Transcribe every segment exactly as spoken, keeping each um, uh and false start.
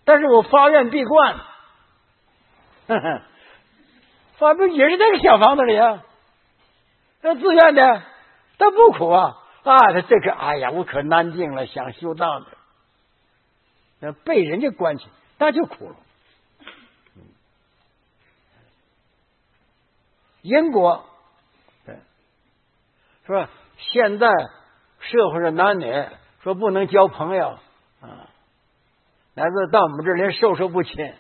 但是我发愿闭关，呵呵，发不也是在个小房子里啊？那自愿的，他不苦啊啊！他这个，哎呀，我可难尽了，想修道的，那被人家关起，那就苦了。因果，对，是吧？现在社会上男女说不能交朋友啊，乃至到我们这儿连授受不亲。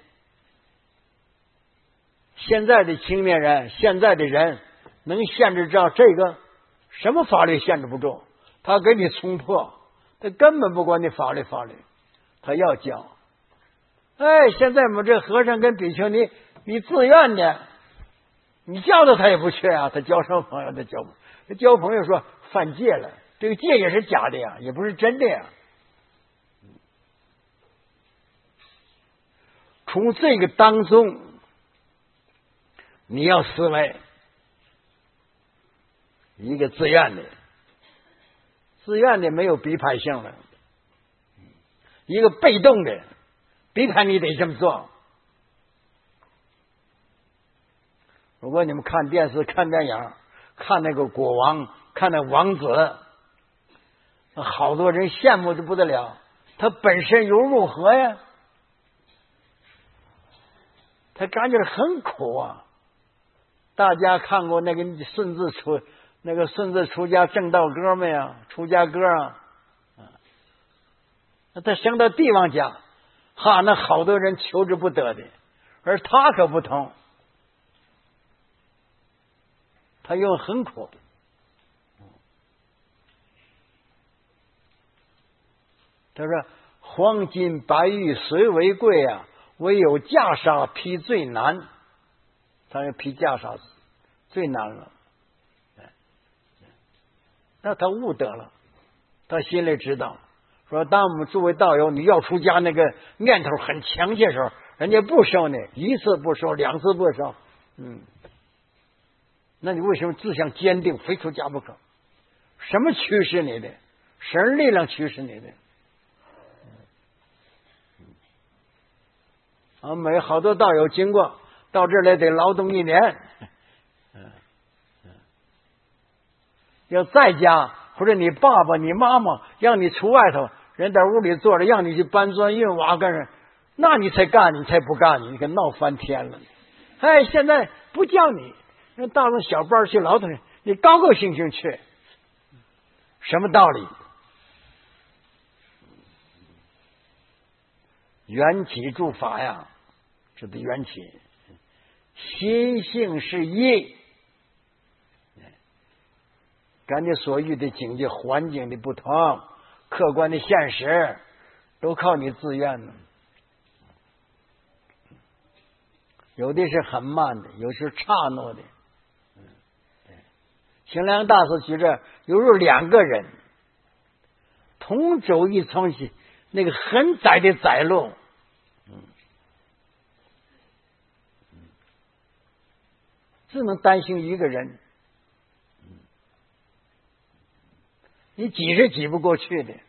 现在的青年人，现在的人能限制到这个，什么法律限制不住？他给你冲破，他根本不管你法律法律，他要教。哎，现在我们这和尚跟比丘尼，你自愿的。你叫他他也不去啊，他交什么朋友？他交他交朋友说犯戒了，这个戒也是假的呀，也不是真的呀。从这个当中，你要思维一个自愿的，自愿的没有逼迫性了；一个被动的，逼迫你得这么做。如果你们看电视、看电影，看那个国王，看那王子，好多人羡慕的不得了。他本身又如何呀？他感觉很苦啊！大家看过那个孙子出那个孙子出家正道歌没有？出家歌啊！他升到帝王家，哈，那好多人求之不得的，而他可不同。他又很苦，他说：“黄金白玉虽为贵啊，唯有袈裟披最难。”他说：“披袈裟最难了。”那他悟得了，他心里知道，说当我们诸位道友你要出家那个念头很强烈的时候，人家不收你，一次不收，两次不收，嗯。那你为什么志向坚定，非出家不可？什么驱使你的？神力量驱使你的？啊，每好多道友经过到这儿来得劳动一年，要在家或者你爸爸、你妈妈让你出外头，人在屋里坐着，让你去搬砖运瓦干什么？那你才干，你才不干，你可闹翻天了。哎，现在不叫你。那到了小班去劳动，你高高兴兴去，什么道理？缘起诸法呀，这的缘起，心性是一，感觉所遇的境界、环境的不同，客观的现实，都靠你自愿的。有的是很慢的，有时刹那的。清凉大师举着，有时候两个人同走一层那个很窄的窄路，嗯，只能单行一个人，你挤是挤不过去的，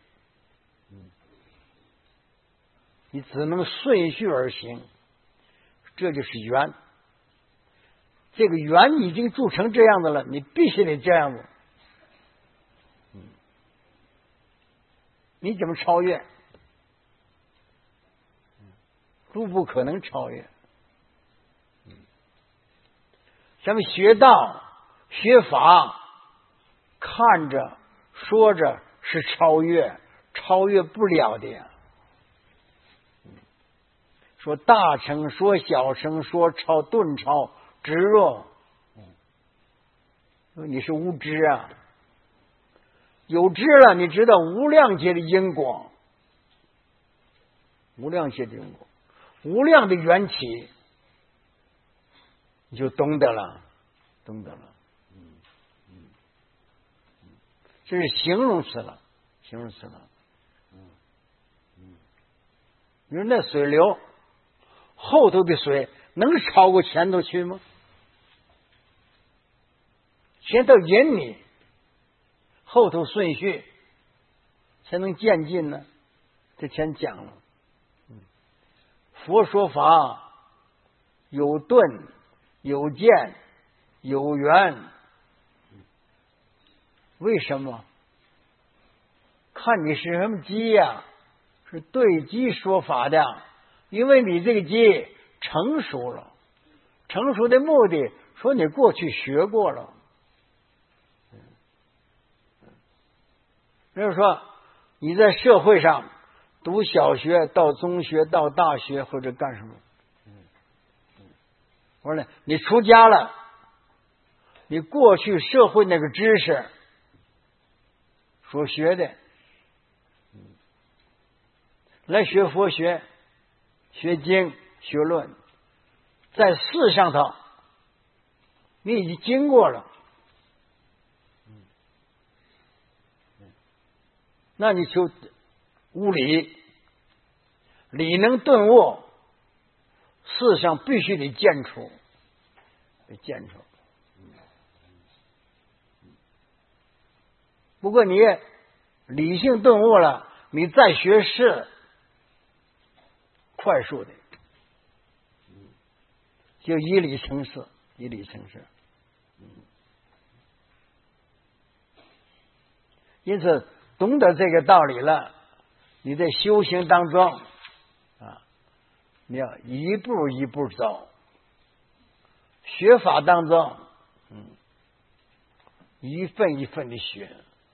你只能顺序而行，这就是缘。这个缘已经铸成这样的了，你必须得这样子。你怎么超越？都不可能超越。咱们学道、学法，看着、说着是超越，超越不了的呀。说大乘，说小乘，说超顿超。执弱，你是无知啊！有知了，你知道无量劫的因果，无量劫的因果，无量的缘起，你就懂得了，懂得了。嗯嗯嗯，这是形容词了，形容词了。嗯嗯，你说那水流，后头的水能超过前头去吗？前头引你，后头顺序才能渐进呢。这前讲了，嗯， 佛说法有顿有见有缘，为什么？看你是什么机呀、啊？是对机说法的，因为你这个机成熟了。成熟的目的，说你过去学过了。比如说你在社会上读小学到中学到大学或者干什么，我说呢，你出家了，你过去社会那个知识所学的，来学佛学、学经、学论，在事上头你已经经过了，那你就悟理，理能顿悟，事上必须得见出，得见出。不过你理性顿悟了，你再学事，快速的，就以理成事，以理成事。因此，懂得这个道理了，你在修行当中啊，你要一步一步走。学法当中，嗯，一份一份的学。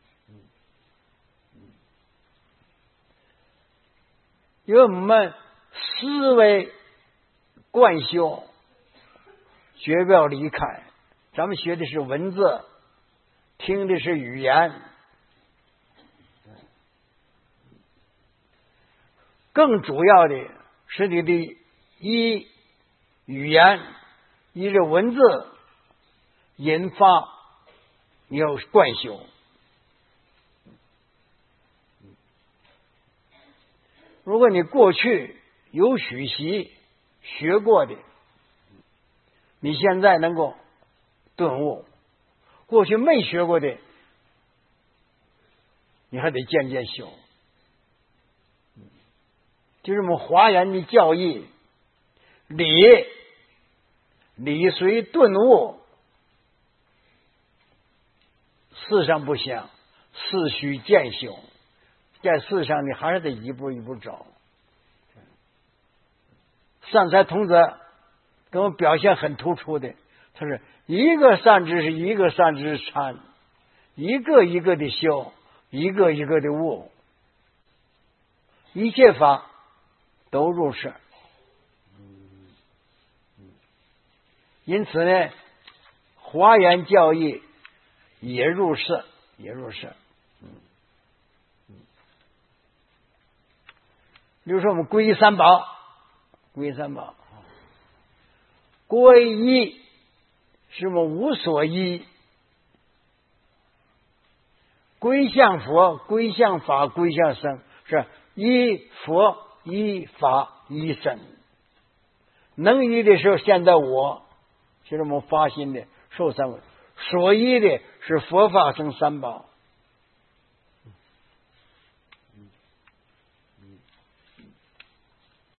因为我们思维贯修，绝不要离开。咱们学的是文字，听的是语言，更主要的是你的依语言、依着文字引发，你要贯修。如果你过去有许习学过的，你现在能够顿悟；过去没学过的，你还得渐渐修。就是我们华严的教义，理理随顿悟，事上不想，事须渐修。在事上你还是得一步一步走。善财童子给我们表现很突出的，他是一个善知识一个善知识参，一个一个的修，一个一个的悟，一切法都入世。因此呢，华严教义也入世，也入世。比如说我们皈依三宝，皈依三宝，皈依是我们无所依，归向佛、归向法、归向僧，是依佛、依法、依僧。能依的时候，现在我就是我们发心的受三位，所依的是佛法僧三宝。